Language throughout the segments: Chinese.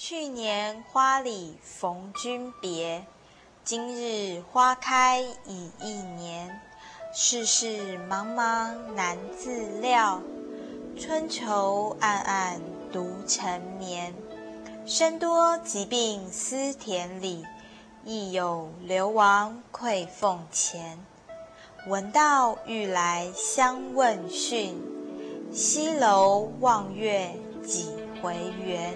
去年花里逢君别，今日花开已一年。世事茫茫难自料，春愁暗暗独沉眠。身多疾病思田里，亦有流亡愧凤前。闻道欲来相问讯，西楼望月几回圆。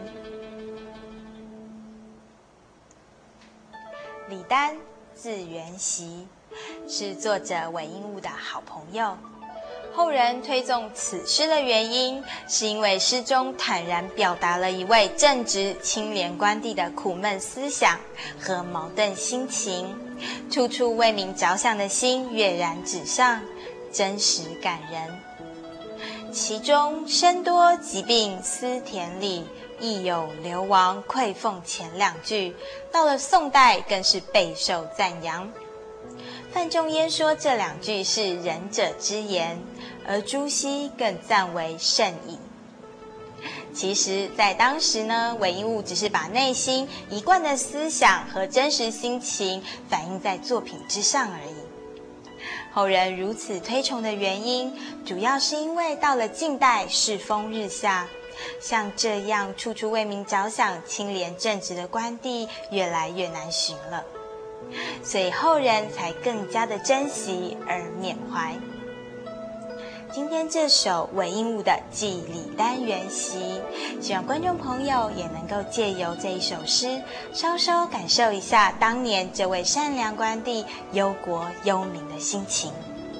李丹，字元习，是作者韦应物的好朋友。后人推崇此诗的原因，是因为诗中坦然表达了一位正直清廉官吏的苦闷思想和矛盾心情，处处为民着想的心跃然纸上，真实感人。其中身多疾病思田里，亦有流亡愧凤前两句，到了宋代更是备受赞扬。范仲淹说这两句是仁者之言，而朱熹更赞为圣矣。其实在当时呢，韦应物只是把内心一贯的思想和真实心情反映在作品之上而已。后人如此推崇的原因，主要是因为到了近代世风日下，像这样处处为民着想、清廉正直的官吏越来越难寻了，所以后人才更加的珍惜而缅怀。今天这首韦应物的《寄李丹元习》，希望观众朋友也能够借由这一首诗，稍稍感受一下当年这位善良官吏忧国忧民的心情。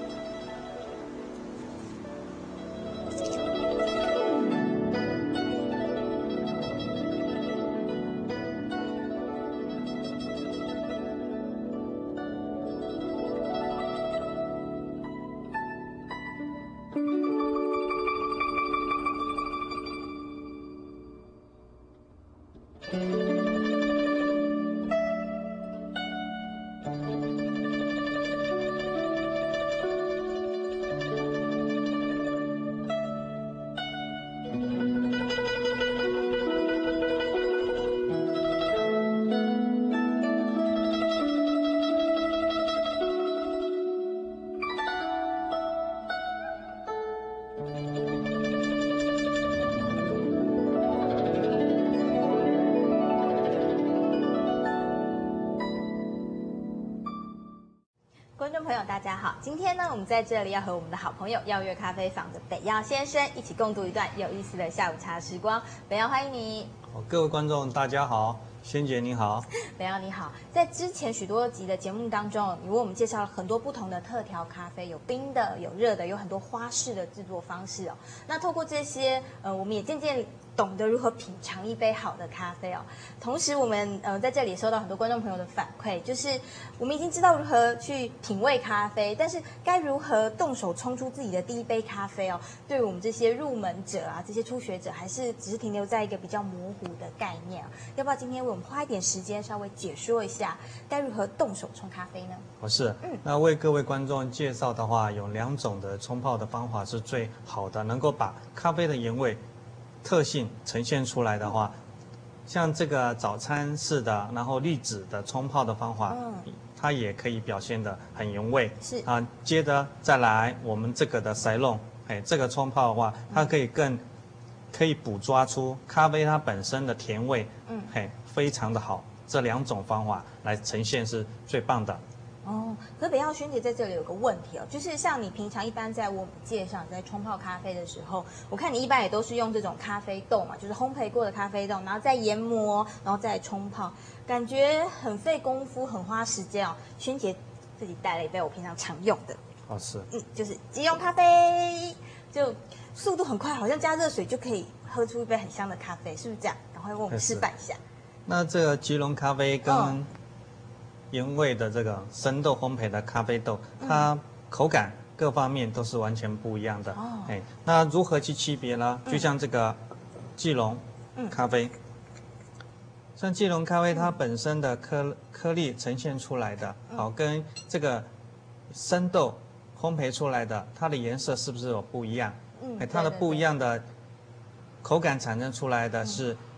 观众朋友大家好，今天呢我们在这里要和我们的好朋友耀月咖啡坊的北耀先生一起共度一段有意思的下午茶时光。北耀，欢迎你。 各位观众大家好，仙姐你好。 北耀你好。在之前许多集的节目当中，你为我们介绍了很多不同的特调咖啡，有冰的，有热的，有很多花式的制作方式哦。那透过这些，我们也渐渐懂得如何品尝一杯好的咖啡哦。同时，我们在这里收到很多观众朋友的反馈，就是我们已经知道如何去品味咖啡，但是该如何动手冲出自己的第一杯咖啡哦？对于我们这些入门者啊，这些初学者，还是只是停留在一个比较模糊的概念啊。要不要今天为我们花一点时间稍微解说一下，该如何动手冲咖啡呢？ 那为各位观众介绍的话，有2种的冲泡的方法是最好的，能够把咖啡的原味特性呈现出来的话，像这个早餐式的，然后滤纸的冲泡的方法，它也可以表现得很原味。 是啊，接着再来我们这个的塞弄，这个冲泡的话，它可以捕捉出咖啡它本身的甜味，非常的好。这2种方法来呈现是最棒的。 哦，可是北耀萱姐在这里有个问题哦，就是像你平常一般在我们介绍你在冲泡咖啡的时候，我看你一般也都是用这种咖啡豆嘛，就是烘焙过的咖啡豆，然后再研磨，然后再冲泡，感觉很费功夫，很花时间哦。萱姐自己带了一杯我平常常用的，就是即溶咖啡，就速度很快，好像加热水就可以喝出一杯很香的咖啡，是不是这样？赶快为我们示范一下。 那这个即溶咖啡跟原味的这个生豆烘焙的咖啡豆，它口感各方面都是完全不一样的。那如何去区别呢？就像这个即溶咖啡，像即溶咖啡它本身的颗粒呈现出来的，跟这个生豆烘焙出来的，它的颜色是不是有不一样？它的不一样的口感产生出来的是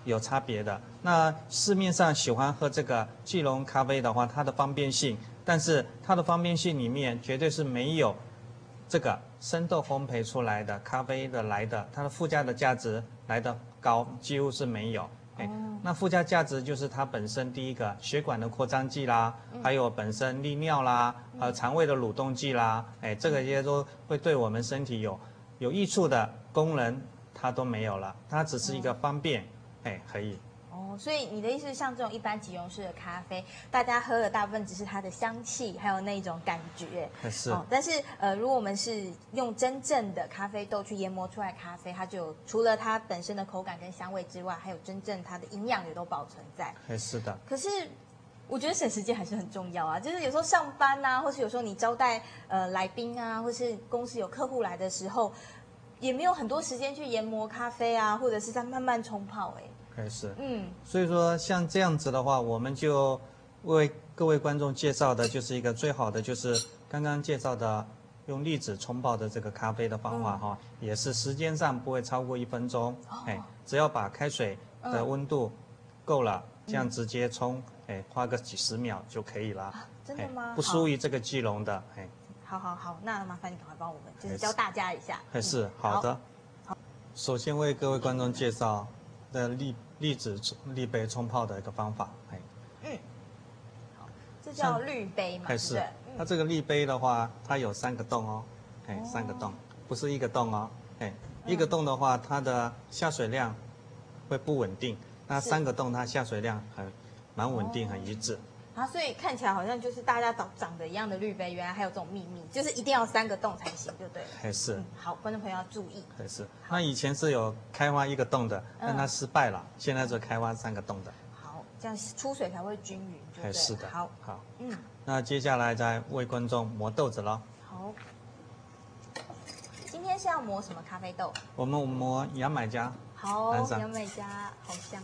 有差别的。那市面上喜欢喝这个即溶咖啡的话，它的方便性，但是它的方便性里面绝对是没有这个生豆烘焙出来的咖啡的它的附加的价值来的高，几乎是没有。那附加价值就是它本身第一个血管的扩张剂啦，还有本身利尿啦，肠胃的蠕动剂啦，这个些都会对我们身体有益处的功能，它都没有了，它只是一个方便，可以。 所以你的意思是，像这种一般即溶式的咖啡，大家喝的大部分只是它的香气，还有那种感觉。 是。 但是如果我们是用真正的咖啡豆去研磨出来咖啡，它就有除了它本身的口感跟香味之外，还有真正它的营养也都保存在。 是的。 可是我觉得省时间还是很重要啊，就是有时候上班啊，或是有时候你招待来宾啊，或是公司有客户来的时候，也没有很多时间去研磨咖啡啊，或者是在慢慢冲泡。 是。所以说像这样子的话，我们就为各位观众介绍的就是一个最好的，就是刚刚介绍的用粒子冲泡的这个咖啡的方法也是时间上不会超过1分钟。只要把开水的温度够了，这样直接冲，花个几十秒就可以了。 真的吗？ 不输于这个即溶的。 好，那麻烦你赶快帮我们，就是教大家一下。 是好的。首先为各位观众介绍的粒子滤杯冲泡的一个方法。 好，这叫滤杯嘛？ 是。它这个滤杯的话，它有3个洞哦。3个洞，不是1个洞哦。1个洞的话，它的下水量会不稳定。那3个洞，它下水量蛮稳定，很一致。 所以看起来好像就是大家长得一样的滤杯，原来还有这种秘密，就是一定要3个洞才行，就对了。 是。 好，观众朋友要注意。 是。那以前是有开挖1个洞的，但它失败了，现在就开挖3个洞的。 好，这样出水才会均匀，就对了。 是的。 好。 那接下来再为观众磨豆子了。 好。今天是要磨什么咖啡豆？ 我们磨牙买加。 好，牙买加好香。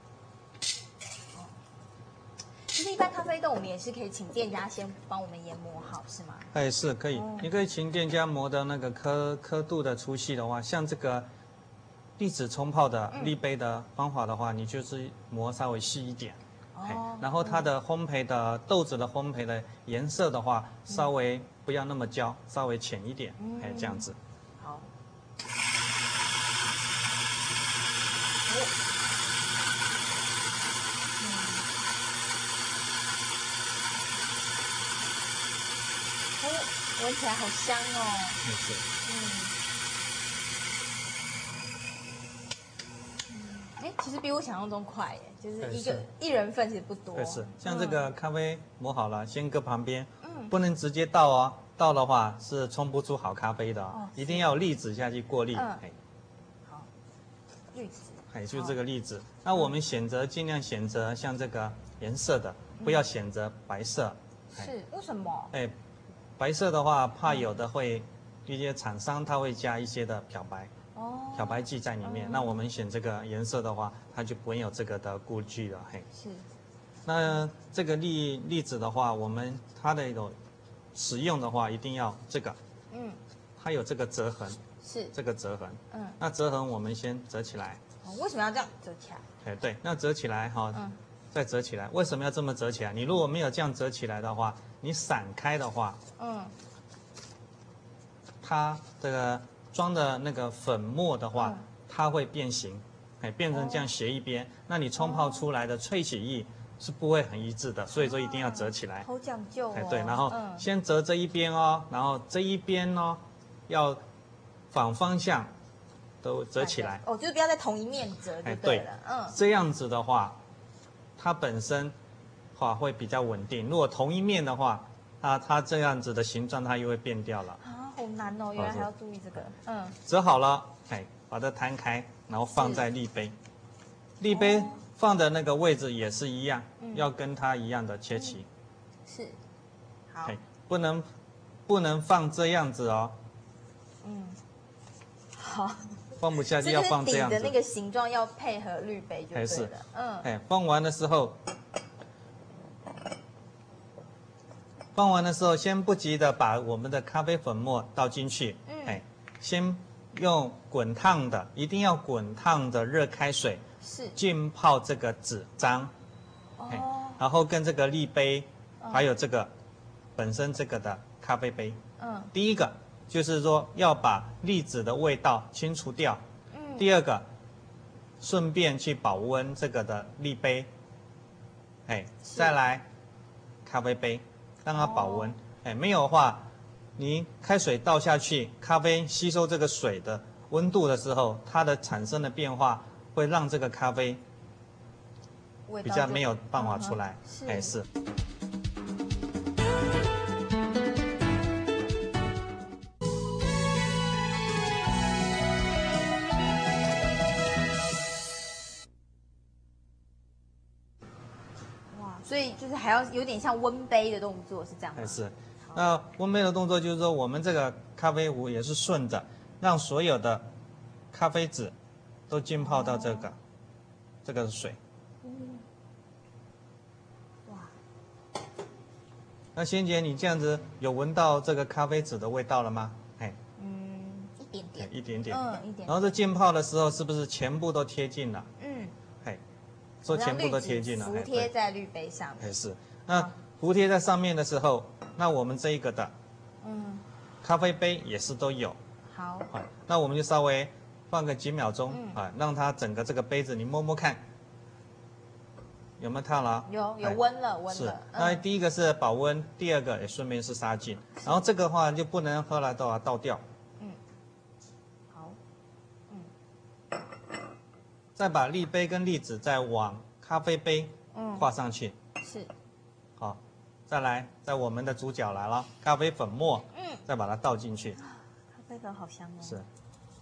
其实一般咖啡豆我们也是可以请店家先帮我们研磨好，是吗？ 是可以。你可以请店家磨的那个刻度的粗细的话，像这个粒子冲泡的滤杯的方法的话，你就是磨稍微细一点。然后它的烘焙的豆子的烘焙的颜色的话，稍微不要那么焦，稍微浅一点。这样子。 好。闻起来好香哦。其实比我想象中快耶，就是一人份其实不多。 是。像这个咖啡磨好了，先搁旁边，不能直接倒哦，倒的话是冲不出好咖啡的哦，一定要有粒子下去过滤。 好，粒子。 就这个粒子。那我们尽量选择像这个颜色的，不要选择白色。 是，为什么？ 白色的话，怕有的一些厂商他会加一些的漂白剂在里面。那我们选这个颜色的话，它就不会有这个的顾虑了。 是。 那这个粒子的话，它的一种使用的话，一定要这个。它有这个折痕。 是。 这个折痕。那折痕我们先折起来。 为什么要这样折起来？ 对，那折起来再折起来。为什么要这么折起来？你如果没有这样折起来的话，你散开的话，它这个装的那个粉末的话，它会变形，变成这样斜一边。那你冲泡出来的萃取液是不会很一致的，所以说一定要折起来。 好讲究哦。 对，然后先折这一边哦，然后这一边哦，要反方向都折起来。 就是不要在同一面折就对了。 这样子的话，它本身会比较稳定。如果同一面的话，它这样子的形状它又会变掉了。 好难哦，原来还要注意这个。 折好了，把它摊开，然后放在滤杯。滤杯放的那个位置也是一样，要跟它一样的切齐。 是。好。 不能放这样子哦。 好。 放不下去要放这样子。 底的那个形状要配合滤杯就对了。 放完的时候，先不急的把我们的咖啡粉末倒进去。先用滚烫的，一定要滚烫的热开水是浸泡这个纸张，然后跟这个滤杯，还有这个本身这个的咖啡杯。第一个就是说要把粒子的味道清除掉。第二个，顺便去保温这个的滤杯。再来咖啡杯，让它保温。没有的话，你开水倒下去，咖啡吸收这个水的温度的时候，它的产生的变化会让这个咖啡比较没有办法出来。是。 所以就是还要有点像温杯的动作，是这样吗？ 是。那温杯的动作就是说，我们这个咖啡壶也是顺着，让所有的咖啡籽都浸泡到这个水。哇！那仙姐，你这样子有闻到这个咖啡籽的味道了吗？ 一点点。 一点点。 一点。 然后这浸泡的时候，是不是全部都贴近了？说全部都贴近了， 服贴在滤杯上面。 是。那服贴在上面的时候，那我们这一个的，咖啡杯也是都有。 好。 那我们就稍微放个几秒钟，让它整个这个杯子你摸摸看，有没有烫了？ 有温了，温了。 是。那第一个是保温，第二个也顺便是杀菌。然后这个的话就不能喝了，都要倒掉。再把滤杯跟粒子再往咖啡杯画上去。 是。 好，再来，在我们的主角来了，咖啡粉末。再把它倒进去。 咖啡粉好香哦。 是。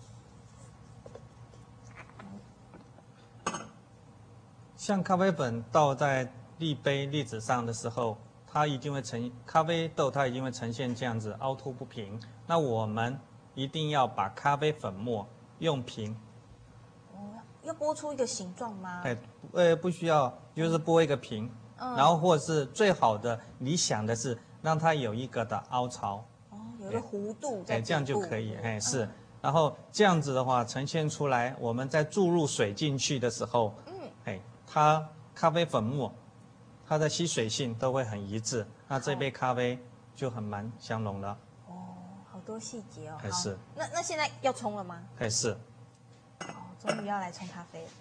像咖啡粉倒在滤杯、粒子上的时候，它一定会咖啡豆它一定会呈现这样子凹凸不平。那我们一定要把咖啡粉末用平。 要拨出一个形状吗？ 不需要，就是拨一个平，然后或者是最好的理想的是让它有一个的凹槽。 有一个弧度在。 这样就可以。是。然后这样子的话，呈现出来，我们在注入水进去的时候，它咖啡粉末，它的吸水性都会很一致，那这杯咖啡就很蛮香浓了。 好多细节哦。 是。 那现在要冲了吗？ 是。 终于要来冲咖啡了。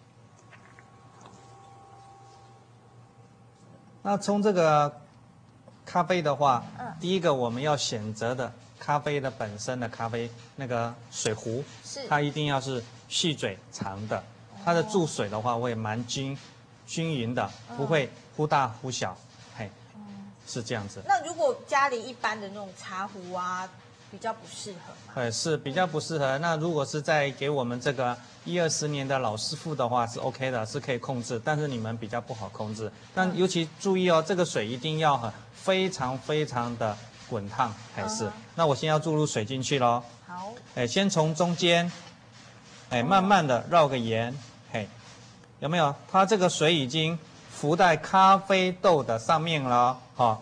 那冲这个咖啡的话，第一个我们要选择的咖啡的本身的咖啡那个水壶，它一定要是细嘴长的，它的注水的话会蛮均匀的，不会忽大忽小。是这样子。 那如果家里一般的那种茶壶啊，比较不适合吗？ 是比较不适合。那如果是在给我们这个10-20年的老师傅的话，是 OK 的，是可以控制。但是你们比较不好控制。但尤其注意哦，这个水一定要非常非常的滚烫才是。那我先要注入水进去咯。 好。 先从中间，慢慢的绕个圆，有没有？它这个水已经浮在咖啡豆的上面了，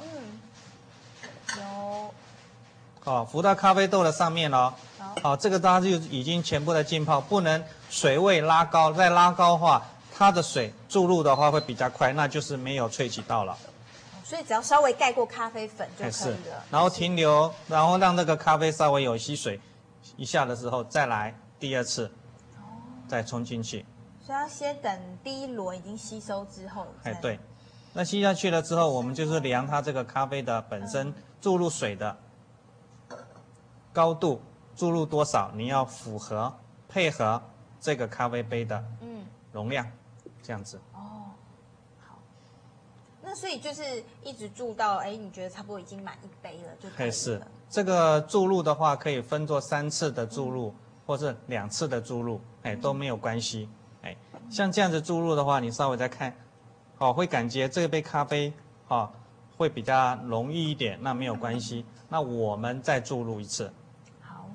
有。浮到咖啡豆的上面了。好，这个它就已经全部的浸泡，不能水位拉高，再拉高的话，它的水注入的话会比较快，那就是没有萃取到了。 所以只要稍微盖过咖啡粉就可以了。 然后停留，然后让这个咖啡稍微有吸水一下的时候，再来第二次，再冲进去。 所以要先等第一轮已经吸收之后。 对。那吸下去了之后，我们就是量它这个咖啡的本身注入水的高度，注入多少，你要配合这个咖啡杯的容量，这样子。 好。那所以就是一直注到你觉得差不多已经满一杯了就可以了。 是。这个注入的话，可以分作3次的注入，或是2次的注入，都没有关系。像这样子注入的话，你稍微再看，会感觉这杯咖啡会比较容易一点，那没有关系。那我们再注入一次。 好。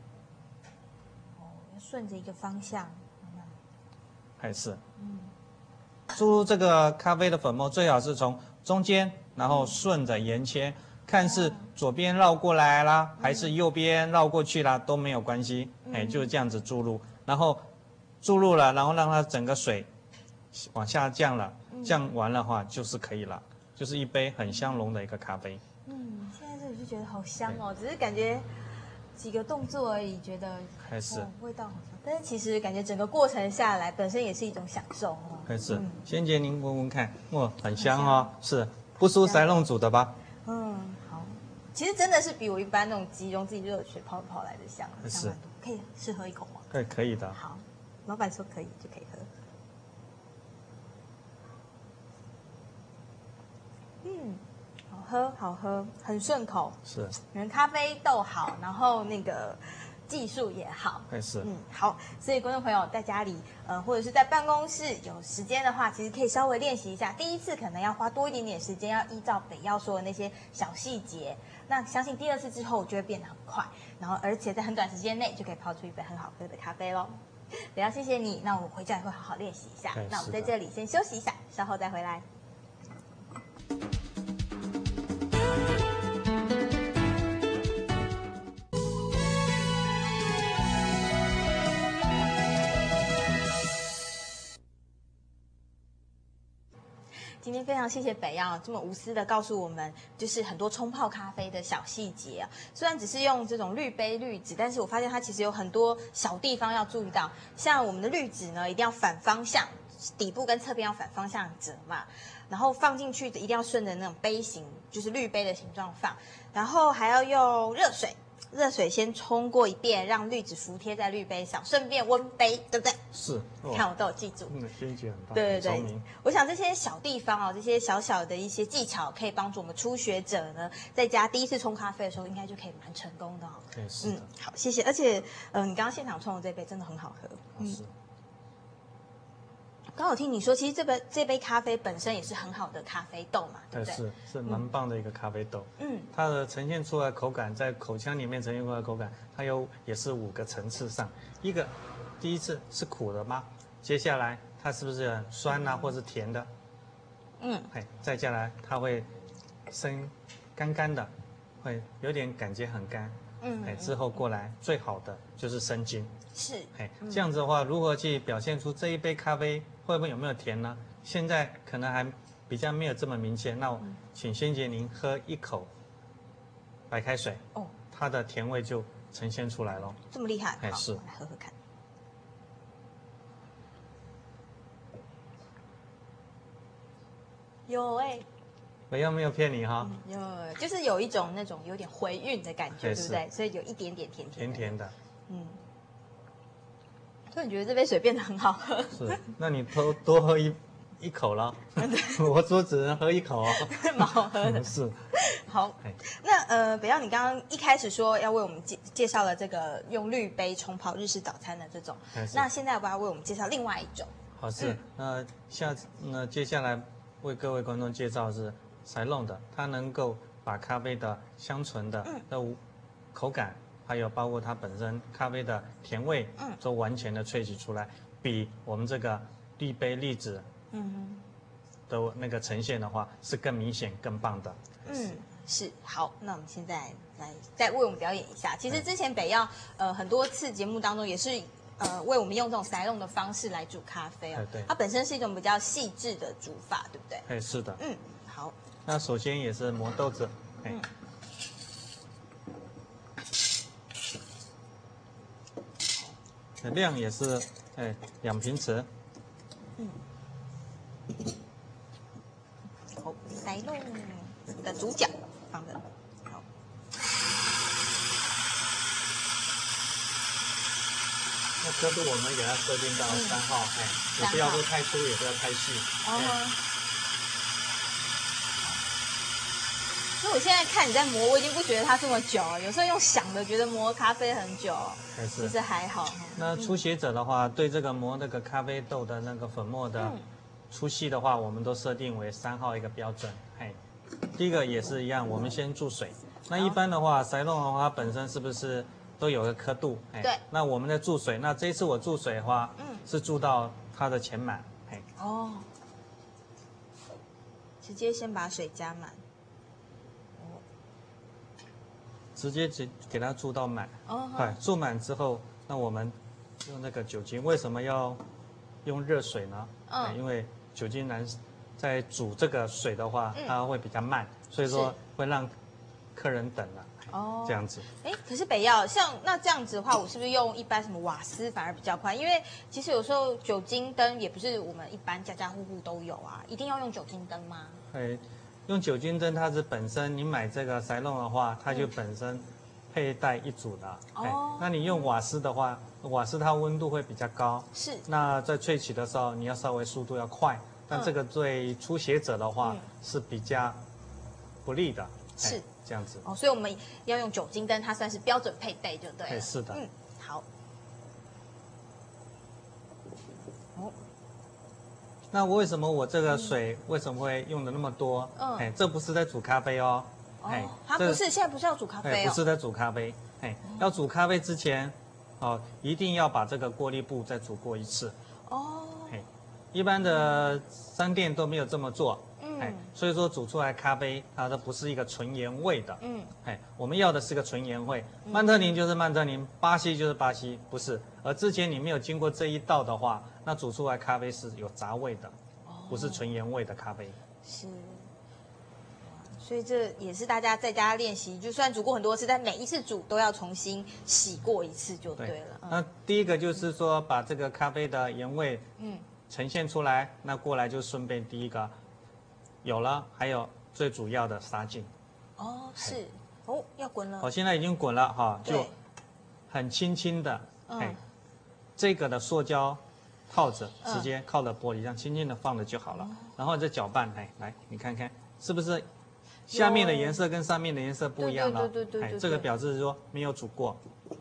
要顺着一个方向。 是。注入这个咖啡的粉末，最好是从中间，然后顺着沿切，看是左边绕过来啦，还是右边绕过去啦，都没有关系。就是这样子注入，然后注入了，然后让它整个水往下降了，降完的话就是可以了，就是一杯很香浓的一个咖啡。 现在这里就觉得好香哦，只是感觉几个动作而已，觉得还是味道好香，但是其实感觉整个过程下来本身也是一种享受哦。 还是，仙姐您闻闻看，很香哦，是不输塞弄煮的吧？ 好，其实真的是比我一般那种即溶自己热水泡来的香，香蛮多。可以试喝一口吗？ 可以的。 好，老板说可以就可以喝。好喝，很顺口。 是， 咖啡豆好，然后那个技术也好。 是， 好。所以观众朋友在家里，或者是在办公室有时间的话，其实可以稍微练习一下。第一次可能要花多一点点时间，要依照北药说的那些小细节。那相信第二次之后就会变得很快，然后而且在很短时间内就可以泡出一杯很好喝的咖啡喽。北药，谢谢你。那我回家也会好好练习一下。那我们在这里先休息一下，稍后再回来。今天非常谢谢北药这么无私的告诉我们，就是很多冲泡咖啡的小细节啊。虽然只是用这种滤杯滤纸，但是我发现它其实有很多小地方要注意到。像我们的滤纸呢，一定要反方向，底部跟侧边要反方向折嘛。然后放进去一定要顺着那种杯形，就是滤杯的形状放。然后还要用热水先冲过一遍，让滤纸服贴在滤杯上，顺便温杯，对不对？ 是， 看我都有记住。 仙姐很棒， 对，我想这些小地方哦，这些小小的一些技巧，可以帮助我们初学者呢，在家第一次冲咖啡的时候，应该就可以蛮成功的哦。 对，是的。 好，谢谢。而且，你刚刚现场冲的这杯真的很好喝。 是。 刚好听你说，其实这杯咖啡本身也是很好的咖啡豆嘛，对不对？ 是蛮棒的一个咖啡豆。它的呈现出来口感，在口腔里面呈现出来的口感，它也是5个层次上。第一次是苦的吗？接下来它是不是很酸啊，或是甜的？再下来它会干干的，会有点感觉很干。之后过来最好的就是生津。 是， 这样子的话，如何去表现出这一杯咖啡有没有甜呢？现在可能还比较没有这么明显。那我请仙姐您喝一口白开水，它的甜味就呈现出来了。 这么厉害？ 是， 我来喝喝看。有北药没有骗你哈。 就是有一种那种有点回韵的感觉，对不对？所以有一点点甜的。所以你觉得这杯水变得很好喝？ 是，那你多喝一口了。我说只能喝一口哦。 蛮好喝的。 是。 好，那北药，你刚刚一开始说要为我们介绍了这个用滤杯冲泡日式早餐的这种，那现在要不要为我们介绍另外一种？ 好，是。接下来为各位观众介绍的是塞弄的，它能够把咖啡的香醇的口感，还有包括它本身咖啡的甜味，都完全的萃取出来，比我们这个滤杯滤纸，的那个呈现的话是更明显、更棒的。 是。好，那我们现在来再为我们表演一下。其实之前北药很多次节目当中也是为我们用这种塞弄的方式来煮咖啡哦。 对。 它本身是一种比较细致的煮法，对不对？ 是的。 好。 那首先也是磨豆子。量也是2平匙。 好，塞弄的主角放的。好。 那刻度我们给它设定到3号，也不要说太粗，也不要太细。 所以我现在看你在磨，我已经不觉得它这么久了。有时候用想的觉得磨咖啡很久，其实还好。 那初学者的话，对这个磨那个咖啡豆的那个粉末的粗细的话，我们都设定为3号一个标准。第一个也是一样，我们先注水。那一般的话，塞弄的话，它本身是不是都有个刻度？ 对。 那我们在注水，那这一次我注水的话，是注到它的全满。 直接先把水加满。 直接给它注到满。注满之后，那我们用那个酒精，为什么要用热水呢？因为酒精燃在煮这个水的话，它会比较慢，所以说会让客人等了。哦，这样子。 哎，可是北药像那这样子的话，我是不是用一般什么瓦斯反而比较快？因为其实有时候酒精灯也不是我们一般家家户户都有啊，一定要用酒精灯吗？ 用酒精灯它是本身你买这个塞弄的话，它就本身配带一组的。哦，那你用瓦斯的话，瓦斯它温度会比较高， 是。 那在萃取的时候，你要稍微速度要快，但这个对初学者的话是比较不利的。是。这样子哦，所以我们要用酒精灯，它算是标准配备，就对了。 是的。 好。 哦。那为什么我这个水为什么会用的那么多？这不是在煮咖啡哦。 它不是，现在不是要煮咖啡哦。 不是在煮咖啡。要煮咖啡之前，一定要把这个过滤布再煮过一次。哦。一般的商店都没有这么做。所以说煮出来咖啡它都不是一个纯原味的。我们要的是个纯原味，曼特宁就是曼特宁，巴西就是巴西，不是。而之前你没有经过这一道的话，那煮出来咖啡是有杂味的，不是纯原味的咖啡。 是。所以这也是大家在家练习，就算煮过很多次，但每一次煮都要重新洗过一次就对了。 那第一个就是说把这个咖啡的原味呈现出来，那过来就顺便第一个。有了，还有最主要的杀菌。 哦，是，哦，要滚了。 现在已经滚了哈，就很轻轻的，这个的塑胶套子直接靠着玻璃上轻轻的放了就好了。然后再搅拌，来，你看看是不是下面的颜色跟上面的颜色不一样了？ 对， 这个表示说没有煮过。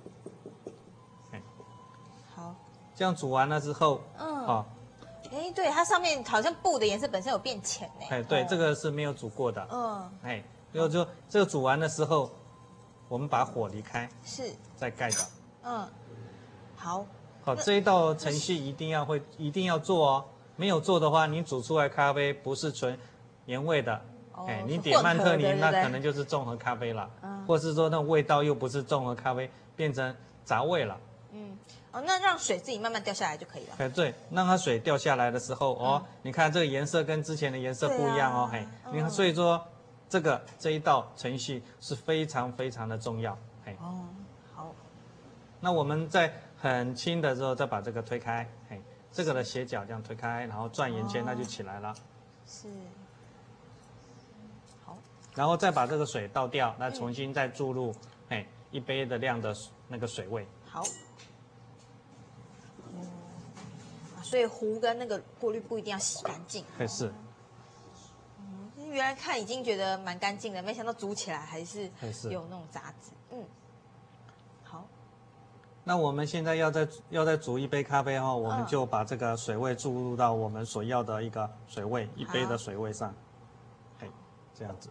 好， 这样煮完了之后， 对，它上面好像布的颜色本身有变浅对，这个是没有煮过的。就这个煮完的时候，我们把火离开， 是， 再盖着。 好， 这一道程序一定要做哦。没有做的话，你煮出来咖啡不是纯原味的，你点曼特宁那可能就是综合咖啡了，或是说那味道又不是综合咖啡，变成杂味了。 那让水自己慢慢掉下来就可以了。 对，让它水掉下来的时候，你看这个颜色跟之前的颜色不一样哦，你看，所以说这一道程序是非常非常的重要， 好。 那我们在很轻的时候再把这个推开，这个的斜角这样推开，然后转圆圈，那就起来了。 是。好。 然后再把这个水倒掉，那重新再注入1杯的量的那个水位。 好。所以壶跟那个过滤布一定要洗干净。 是。 原来看已经觉得蛮干净的，没想到煮起来还是有那种杂质。好。 那我们现在要再煮一杯咖啡我们就把这个水位注入到我们所要的一个水位1杯的水位上，这样子。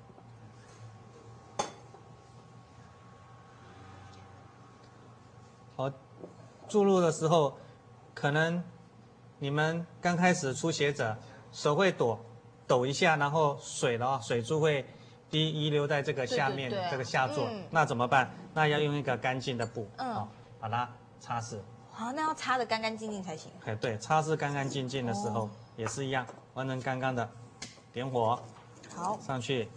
好，注入的时候可能。你们刚开始初学者，手会抖一下，然后水珠会遗留在这个下面这个下座，那怎么办？那要用一个干净的布，把它擦拭。 那要擦得干干净净才行。 对，擦拭干干净净的时候也是一样，完成刚刚的，点火， 好， 上去，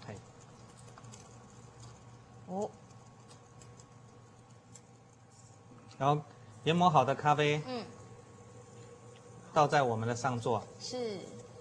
然后研磨好的咖啡，倒在我们的上座。 是。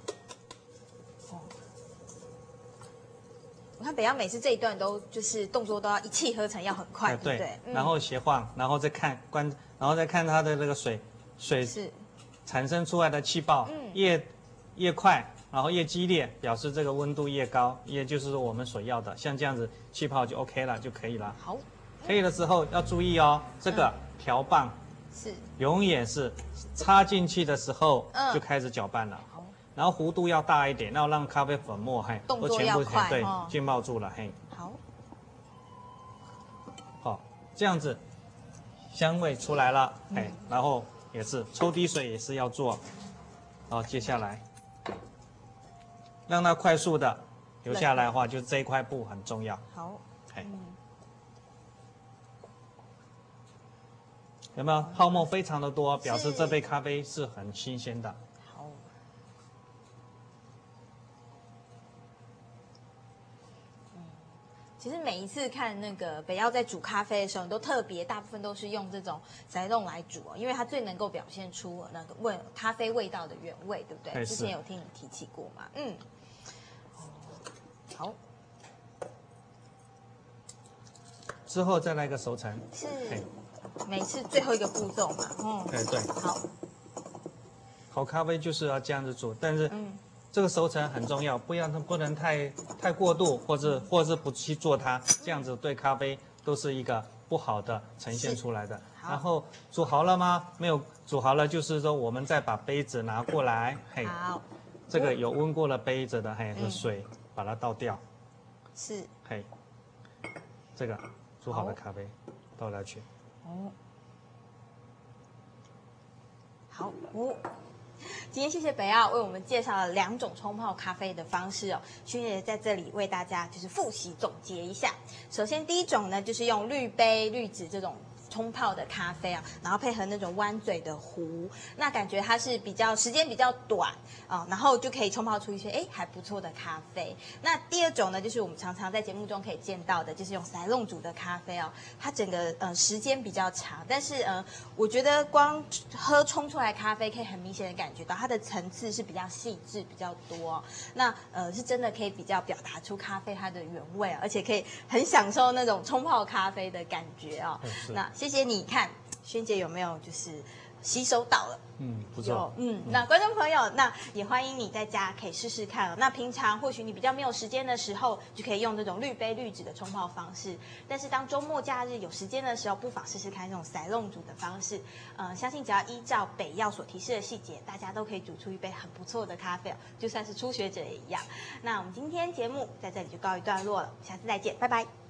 我看北洋每次这一段都就是动作都要一气呵成，要很快，对不对？ 然后斜晃，然后再看然后再看它的那个水是产生出来的气泡，越快，然后越激烈，表示这个温度越高，也就是我们所要的。像这样子气泡就 OK 了，就可以了。 好， 可以的时候要注意哦，这个调棒是永远是插进去的时候就开始搅拌了。然后弧度要大一点，要让咖啡粉末都全部浸泡住了。好，这样子香味出来了，然后也是抽滴水也是要做。好，接下来让它快速的留下来的话，就这一块布很重要。 好， 有没有泡沫非常的多，表示这杯咖啡是很新鲜的。 好。其实每一次看那个北耀在煮咖啡的时候，你都特别，大部分都是用这种塞弄来煮哦，因为它最能够表现出那个咖啡味道的原味，对不对？之前有听你提起过嘛，嗯。好。 之后再来个熟成。 是。每次最后一个步骤嘛， 对。 好。 好咖啡就是要这样子煮，但是这个熟成很重要，不能太过度，或是不去做它，这样子对咖啡都是一个不好的呈现出来的。然后煮好了吗？没有煮好了，就是说我们再把杯子拿过来，嘿， 好， 这个有温过的杯子的，嘿，和水把它倒掉， 是， 嘿，这个煮好的咖啡倒下去。 哦，好哦。今天谢谢北耀为我们介绍了2种冲泡咖啡的方式哦，薰姐在这里为大家就是复习总结一下。首先第一种呢，就是用滤杯、滤纸这种冲泡的咖啡啊，然后配合那种弯嘴的壶，那感觉它是时间比较短啊，然后就可以冲泡出一些还不错的咖啡。那第二种呢，就是我们常常在节目中可以见到的，就是用塞弄煮的咖啡哦，它整个时间比较长，但是我觉得光喝冲出来咖啡可以很明显的感觉到它的层次是比较细致比较多哦，那是真的可以比较表达出咖啡它的原味啊，而且可以很享受那种冲泡咖啡的感觉哦。那谢谢你看，萱姐有没有就是吸收到了？ 不错。 那观众朋友，那也欢迎你在家可以试试看哦。那平常或许你比较没有时间的时候，就可以用这种滤杯滤纸的冲泡方式。但是当周末假日有时间的时候，不妨试试看这种塞弄煮的方式。相信只要依照北耀所提示的细节，大家都可以煮出一杯很不错的咖啡哦，就算是初学者也一样。那我们今天节目在这里就告一段落了，下次再见，拜拜。